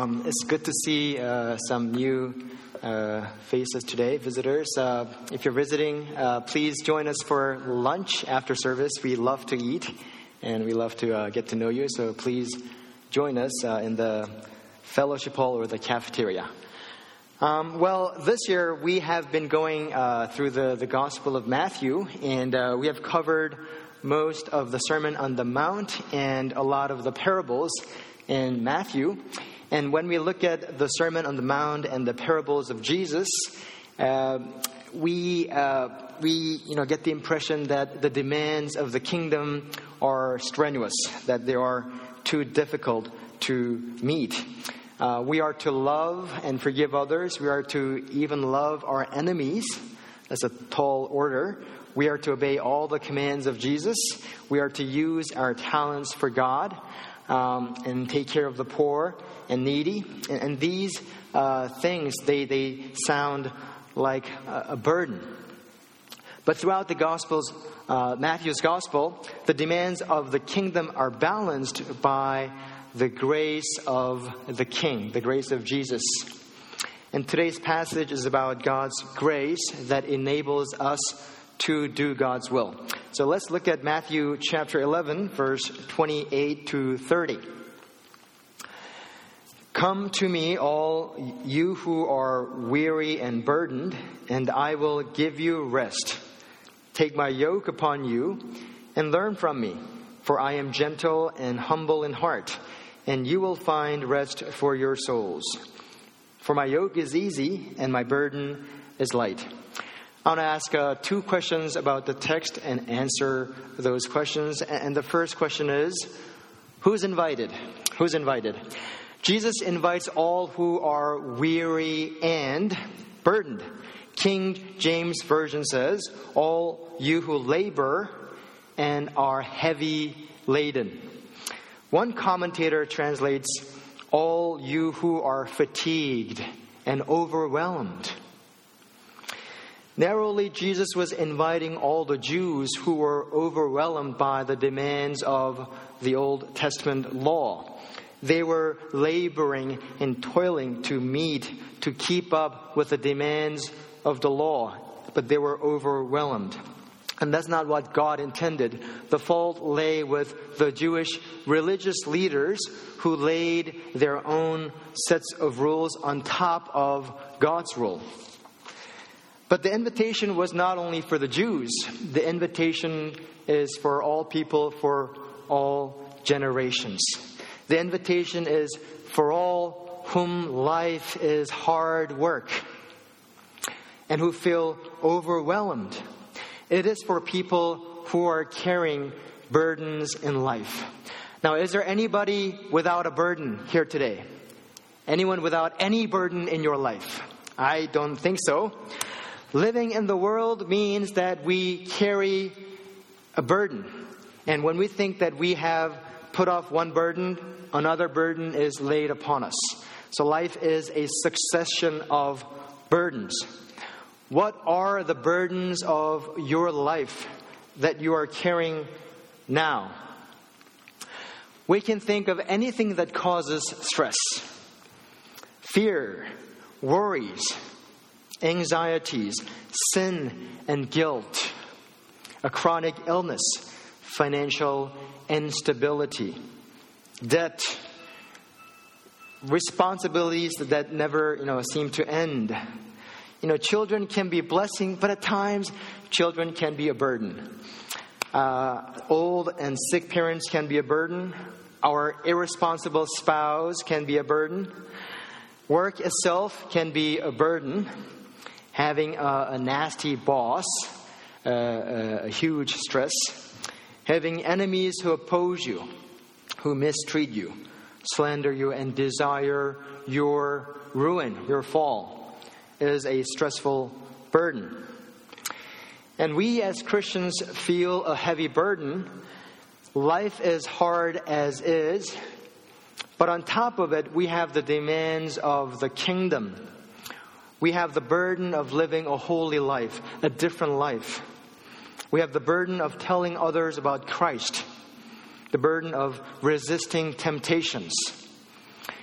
It's good to see some new faces today, visitors. If you're visiting, please join us for lunch after service. We love to eat and we love to get to know you. So please join us in the fellowship hall or the cafeteria. Well, this year we have been going through the Gospel of Matthew, and we have covered most of the Sermon on the Mount and a lot of the parables in Matthew. And when we look at the Sermon on the Mount and the parables of Jesus, we get the impression that the demands of the kingdom are strenuous, that they are too difficult to meet. We are to love and forgive others. We are to even love our enemies. That's a tall order. We are to obey all the commands of Jesus. We are to use our talents for God and take care of the poor and needy. And these things, they sound like a burden. But throughout the Gospels, Matthew's Gospel, the demands of the kingdom are balanced by the grace of the King, the grace of Jesus. And today's passage is about God's grace that enables us to do God's will. So let's look at Matthew chapter 11, verse 28 to 30. Come to me, all you who are weary and burdened, and I will give you rest. Take my yoke upon you and learn from me, for I am gentle and humble in heart, and you will find rest for your souls. For my yoke is easy and my burden is light. I want to ask 2 questions about the text and answer those questions. And the first question is, who's invited? Who's invited? Jesus invites all who are weary and burdened. King James Version says, all you who labor and are heavy laden. One commentator translates, all you who are fatigued and overwhelmed. Narrowly, Jesus was inviting all the Jews who were overwhelmed by the demands of the Old Testament law. They were laboring and toiling to keep up with the demands of the law, but they were overwhelmed. And that's not what God intended. The fault lay with the Jewish religious leaders who laid their own sets of rules on top of God's rule. But the invitation was not only for the Jews. The invitation is for all people, for all generations. The invitation is for all whom life is hard work and who feel overwhelmed. It is for people who are carrying burdens in life. Now, is there anybody without a burden here today? Anyone without any burden in your life? I don't think so. Living in the world means that we carry a burden. And when we think that we have put off one burden, another burden is laid upon us. So life is a succession of burdens. What are the burdens of your life that you are carrying now? We can think of anything that causes stress. Fear, worries, anxieties, sin and guilt, a chronic illness, financial instability, debt, responsibilities that never, seem to end. Children can be a blessing, but at times, children can be a burden. Old and sick parents can be a burden. Our irresponsible spouse can be a burden. Work itself can be a burden. Having a nasty boss, a huge stress. Having enemies who oppose you, who mistreat you, slander you, and desire your ruin, your fall, is a stressful burden. And we as Christians feel a heavy burden. Life is hard as is, but on top of it, we have the demands of the kingdom. We have the burden of living a holy life, a different life. We have the burden of telling others about Christ, the burden of resisting temptations.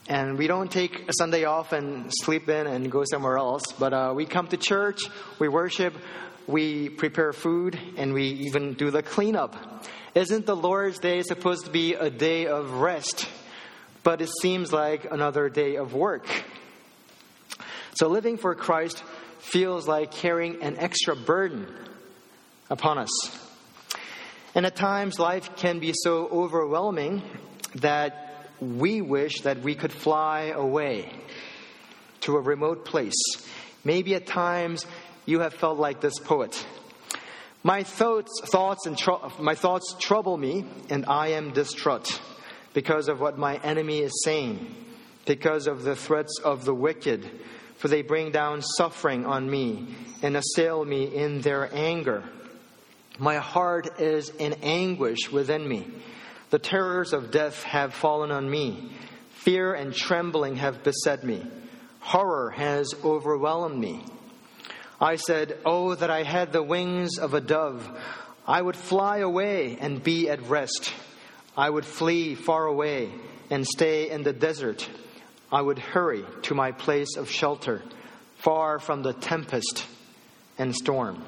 And we don't take a Sunday off and sleep in and go somewhere else. But we come to church, we worship, we prepare food, and we even do the cleanup. Isn't the Lord's Day supposed to be a day of rest? But it seems like another day of work. So living for Christ feels like carrying an extra burden upon us. And at times, life can be so overwhelming that we wish that we could fly away to a remote place. Maybe at times you have felt like this poet. My thoughts trouble me, and I am distraught because of what my enemy is saying, because of the threats of the wicked, for they bring down suffering on me and assail me in their anger. My heart is in anguish within me. The terrors of death have fallen on me. Fear and trembling have beset me. Horror has overwhelmed me. I said, "Oh, that I had the wings of a dove. I would fly away and be at rest. I would flee far away and stay in the desert. I would hurry to my place of shelter, far from the tempest and storm."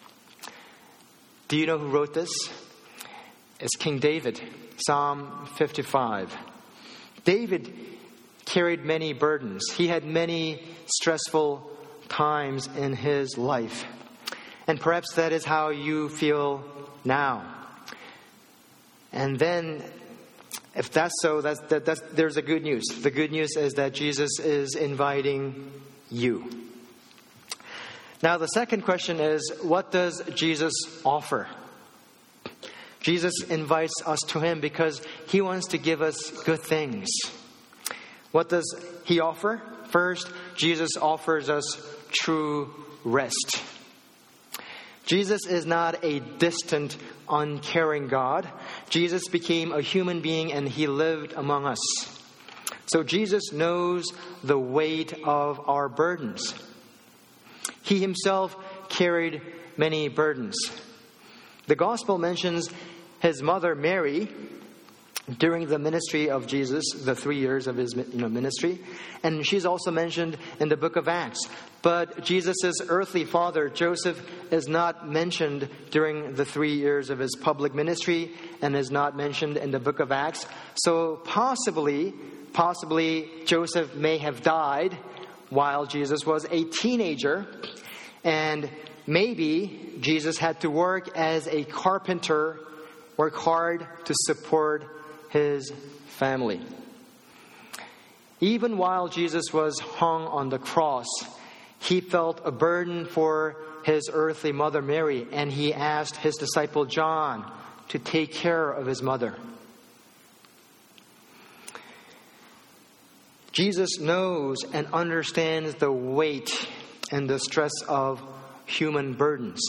Do you know who wrote this? It's King David, Psalm 55. David carried many burdens. He had many stressful times in his life. And perhaps that is how you feel now. And then, if that's so, there's a good news. The good news is that Jesus is inviting you. Now, the second question is, what does Jesus offer? Jesus invites us to Him because He wants to give us good things. What does He offer? First, Jesus offers us true rest. Jesus is not a distant, uncaring God. Jesus became a human being and He lived among us. So Jesus knows the weight of our burdens. He Himself carried many burdens. The Gospel mentions His mother Mary during the ministry of Jesus, the 3 years of His ministry. And she's also mentioned in the book of Acts. But Jesus' earthly father, Joseph, is not mentioned during the 3 years of His public ministry and is not mentioned in the book of Acts. So possibly Joseph may have died while Jesus was a teenager. And maybe Jesus had to work as a carpenter, work hard to support His family. Even while Jesus was hung on the cross, He felt a burden for His earthly mother Mary, and He asked His disciple John to take care of His mother. Jesus knows and understands the weight and the stress of human burdens.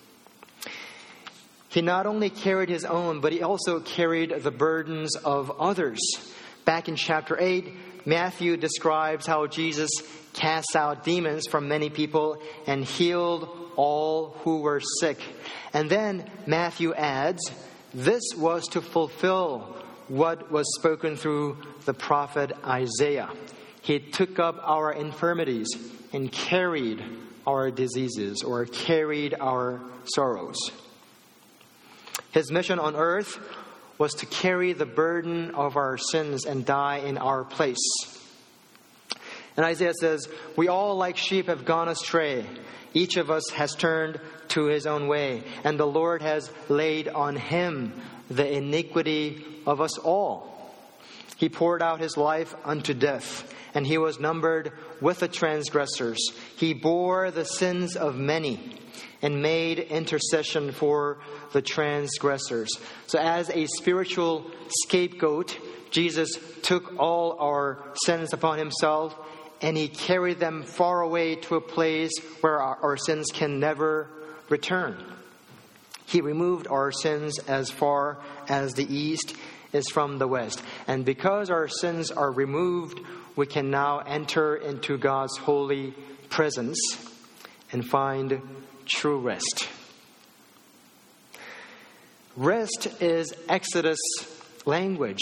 He not only carried His own, but He also carried the burdens of others. Back in chapter 8, Matthew describes how Jesus cast out demons from many people and healed all who were sick. And then Matthew adds, this was to fulfill what was spoken through the prophet Isaiah. He took up our infirmities and carried our diseases, or carried our sorrows. His mission on earth was to carry the burden of our sins and die in our place. And Isaiah says, we all like sheep have gone astray. Each of us has turned to his own way, and the Lord has laid on Him the iniquity of us all. He poured out His life unto death, and He was numbered with the transgressors. He bore the sins of many and made intercession for the transgressors. So as a spiritual scapegoat, Jesus took all our sins upon Himself, and He carried them far away to a place where our sins can never return. He removed our sins as far as the east is from the west. And because our sins are removed, we can now enter into God's holy presence and find true rest. Rest is Exodus language.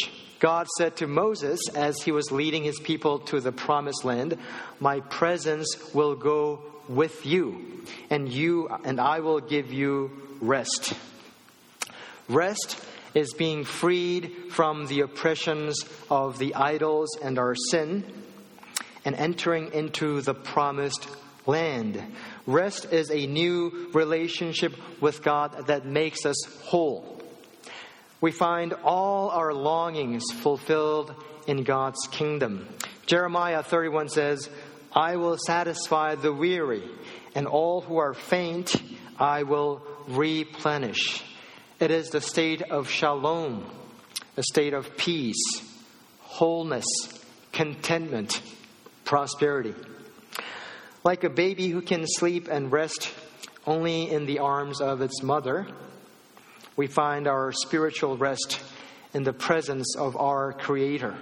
God said to Moses as he was leading his people to the promised land, "My presence will go with you, and I will give you rest." Rest is being freed from the oppressions of the idols and our sin and entering into the promised land. Rest is a new relationship with God that makes us whole. We find all our longings fulfilled in God's kingdom. Jeremiah 31 says, "I will satisfy the weary, and all who are faint I will replenish." It is the state of shalom, a state of peace, wholeness, contentment, prosperity. Like a baby who can sleep and rest only in the arms of its mother, we find our spiritual rest in the presence of our Creator.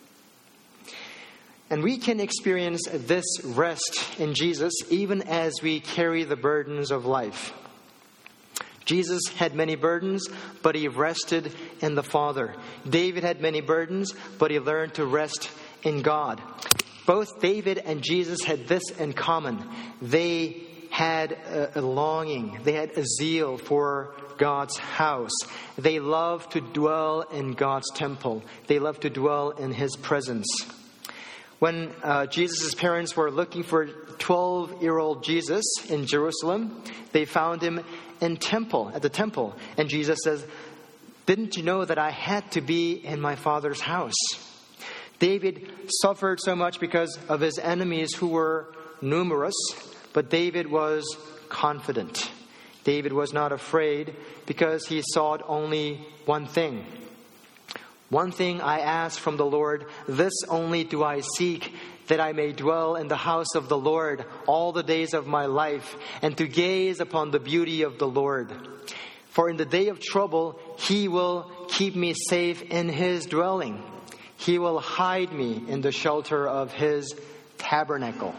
And we can experience this rest in Jesus even as we carry the burdens of life. Jesus had many burdens, but he rested in the Father. David had many burdens, but he learned to rest in God. Both David and Jesus had this in common. They had a longing. They had a zeal for God's house. They loved to dwell in God's temple. They loved to dwell in His presence. When Jesus' parents were looking for 12-year-old Jesus in Jerusalem, they found him at the temple. And Jesus says, "Didn't you know that I had to be in my Father's house?" David suffered so much because of his enemies who were numerous, but David was confident. David was not afraid because he sought only one thing. "One thing I ask from the Lord, this only do I seek, that I may dwell in the house of the Lord all the days of my life, and to gaze upon the beauty of the Lord. For in the day of trouble, He will keep me safe in His dwelling. He will hide me in the shelter of His tabernacle."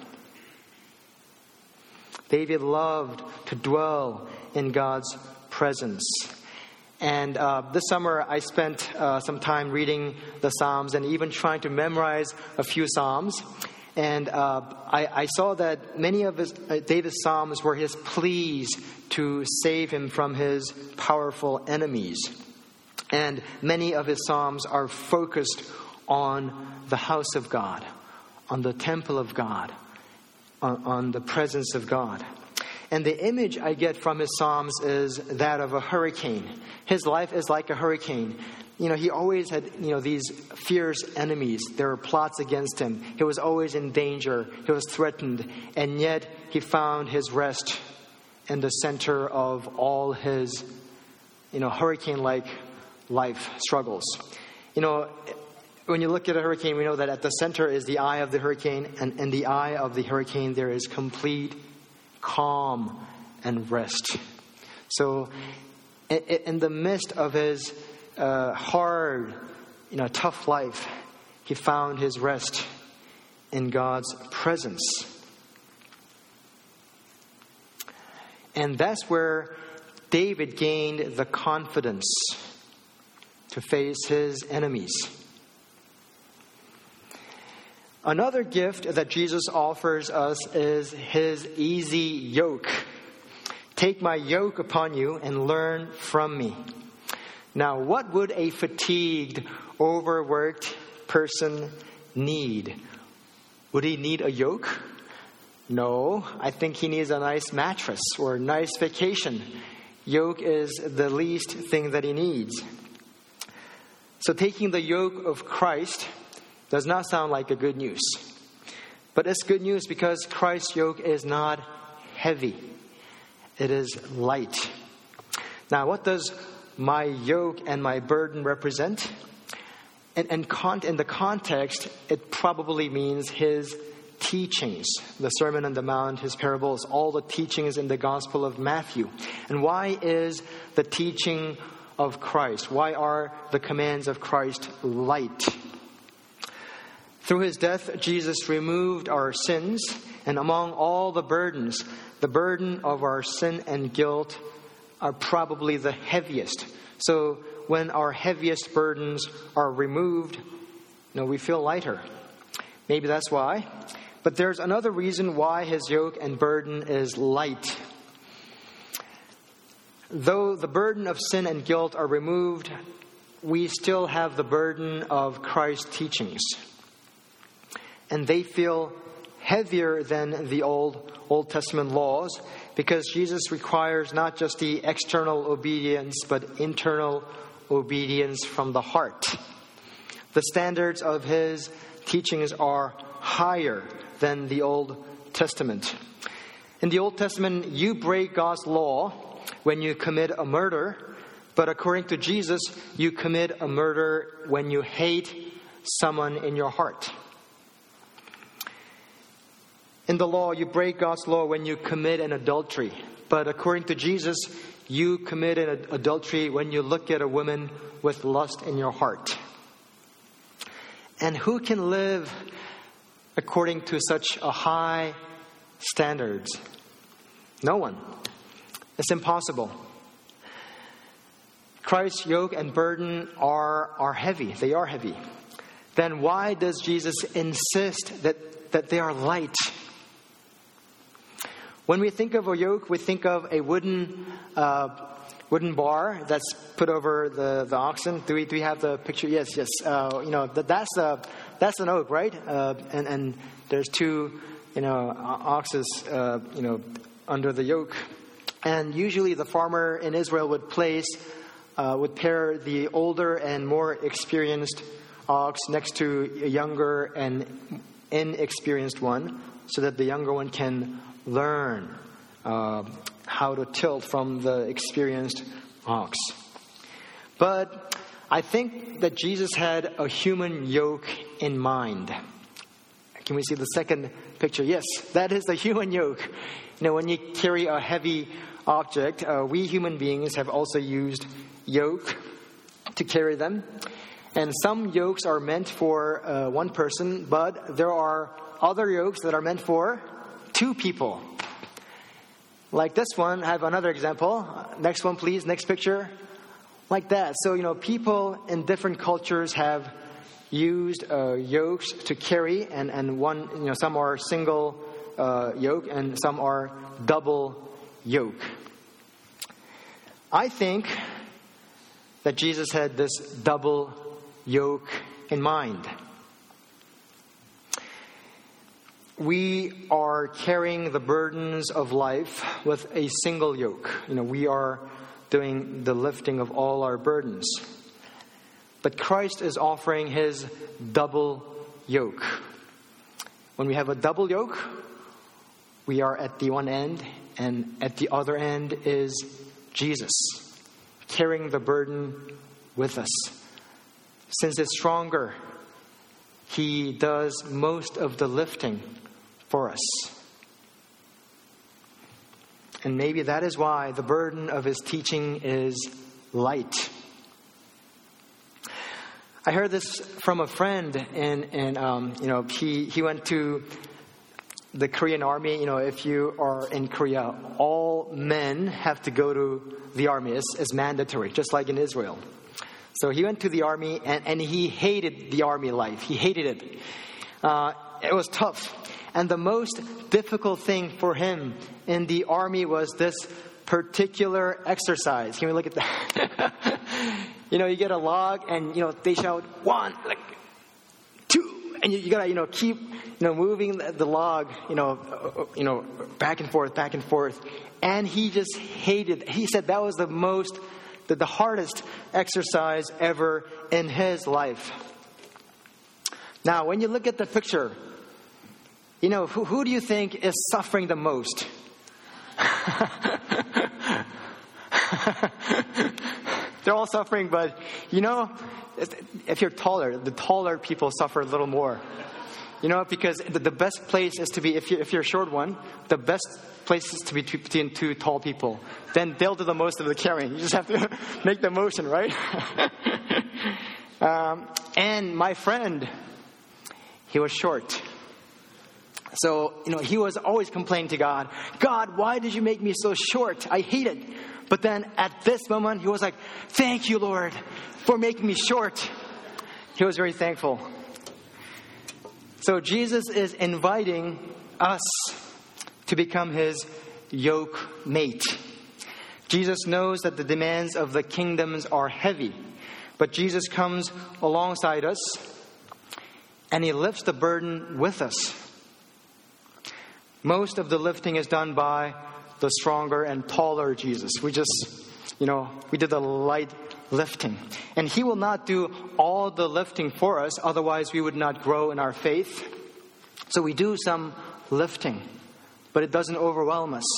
David loved to dwell in God's presence. And this summer, I spent some time reading the Psalms and even trying to memorize a few Psalms. And I saw that many of David's Psalms were his pleas to save him from his powerful enemies. And many of his Psalms are focused on the house of God, on the temple of God, on the presence of God. And the image I get from his Psalms is that of a hurricane. His life is like a hurricane. He always had, these fierce enemies. There were plots against him. He was always in danger. He was threatened. And yet he found his rest in the center of all his, hurricane-like life struggles. When you look at a hurricane, we know that at the center is the eye of the hurricane. And in the eye of the hurricane, there is complete calm and rest. So in the midst of his hard, tough life, he found his rest in God's presence. And that's where David gained the confidence to face his enemies. Another gift that Jesus offers us is His easy yoke. "Take my yoke upon you and learn from me." Now, what would a fatigued, overworked person need? Would he need a yoke? No, I think he needs a nice mattress or a nice vacation. Yoke is the least thing that he needs. So taking the yoke of Christ does not sound like a good news. But it's good news because Christ's yoke is not heavy. It is light. Now, what does my yoke and my burden represent? In the context, it probably means His teachings, the Sermon on the Mount, His parables, all the teachings in the Gospel of Matthew. And why is the teaching of Christ, why are the commands of Christ light? Through His death, Jesus removed our sins, and among all the burdens, the burden of our sin and guilt are probably the heaviest. So when our heaviest burdens are removed, we feel lighter. Maybe that's why. But there's another reason why his yoke and burden is light. Though the burden of sin and guilt are removed, we still have the burden of Christ's teachings. And they feel heavier than the Old Testament laws, because Jesus requires not just the external obedience, but internal obedience from the heart. The standards of his teachings are higher than the Old Testament. In the Old Testament, you break God's law when you commit a murder, but according to Jesus, you commit a murder when you hate someone in your heart. In the law, you break God's law when you commit an adultery. But according to Jesus, you commit an adultery when you look at a woman with lust in your heart. And who can live according to such a high standards? No one. It's impossible. Christ's yoke and burden are heavy. They are heavy. Then why does Jesus insist that they are light? When we think of a yoke, we think of a wooden bar that's put over the oxen. Do we have the picture? Yes. That's an oak, right? And there's two, oxes, under the yoke. And usually the farmer in Israel would pair the older and more experienced ox next to a younger and inexperienced one, so that the younger one can learn how to tilt from the experienced ox. But I think that Jesus had a human yoke in mind. Can we see the second picture? Yes, that is the human yoke. When you carry a heavy object, we human beings have also used yoke to carry them. And some yokes are meant for one person, but there are other yokes that are meant for two people. Like this one, I have another example. Next one, please. Next picture. Like that. So, people in different cultures have used yokes to carry, and one, some are single yoke and some are double yoke. I think that Jesus had this double yoke in mind. We are carrying the burdens of life with a single yoke. We are doing the lifting of all our burdens. But Christ is offering his double yoke. When we have a double yoke, we are at the one end, and at the other end is Jesus, carrying the burden with us. Since it's stronger, he does most of the lifting for us. And maybe that is why the burden of his teaching is light. I heard this from a friend, and he went to the Korean army. If you are in Korea, all men have to go to the army. It's mandatory, just like in Israel. So he went to the army, and he hated the army life. He hated it. It was tough. And the most difficult thing for him in the army was this particular exercise. Can we look at that? You get a log, and, they shout 1, 2, and you gotta, keep, moving the log, back and forth. And he just hated. He said that was the hardest exercise ever in his life. Now, when you look at the picture, who do you think is suffering the most? They're all suffering, but if you're taller, the taller people suffer a little more. Because the best place is to be, if you're a short one, the best place is to be between two tall people. Then they'll do the most of the carrying. You just have to make the motion, right? And my friend, he was short. So, he was always complaining to God, "God, why did you make me so short? I hate it." But then at this moment, he was like, thank you, Lord, for making me short. He was very thankful. So Jesus is inviting us to become his yoke mate. Jesus knows that the demands of the kingdoms are heavy, but Jesus comes alongside us and he lifts the burden with us. Most of the lifting is done by the stronger and taller Jesus. We did the light lifting. And he will not do all the lifting for us, otherwise we would not grow in our faith. So we do some lifting, but it doesn't overwhelm us.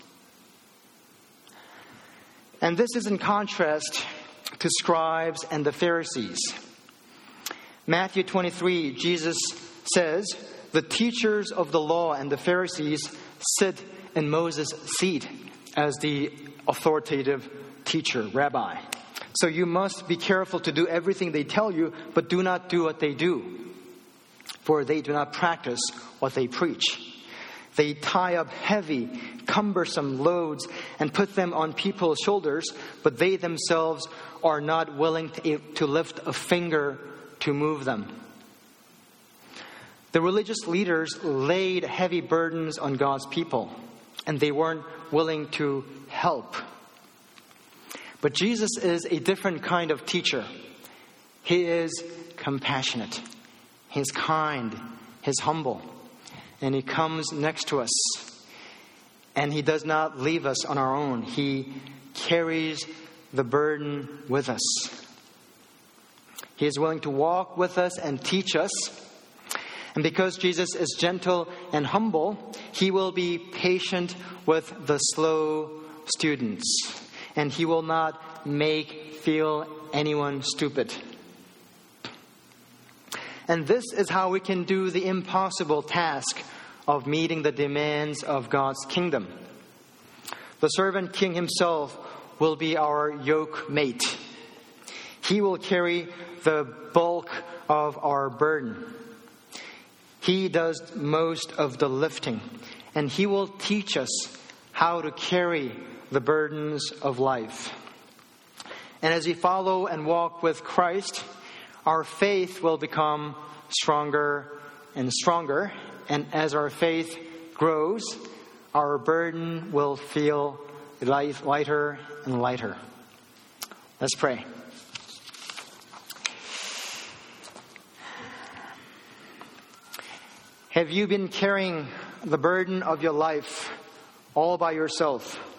And this is in contrast to scribes and the Pharisees. Matthew 23, Jesus says, the teachers of the law and the Pharisees sit in Moses' seat as the authoritative teacher, rabbi. So you must be careful to do everything they tell you, but do not do what they do, for they do not practice what they preach. They tie up heavy, cumbersome loads and put them on people's shoulders, but they themselves are not willing to lift a finger to move them. The religious leaders laid heavy burdens on God's people, and they weren't willing to help. But Jesus is a different kind of teacher. He is compassionate. He's kind. He's humble. And he comes next to us. And he does not leave us on our own. He carries the burden with us. He is willing to walk with us and teach us. And because Jesus is gentle and humble, he will be patient with the slow students. And he will not feel anyone stupid. And this is how we can do the impossible task of meeting the demands of God's kingdom. The servant king himself will be our yoke mate. He will carry the bulk of our burden. He does most of the lifting, and he will teach us how to carry the burdens of life. And as we follow and walk with Christ, our faith will become stronger and stronger. And as our faith grows, our burden will feel lighter and lighter. Let's pray. Have you been carrying the burden of your life all by yourself?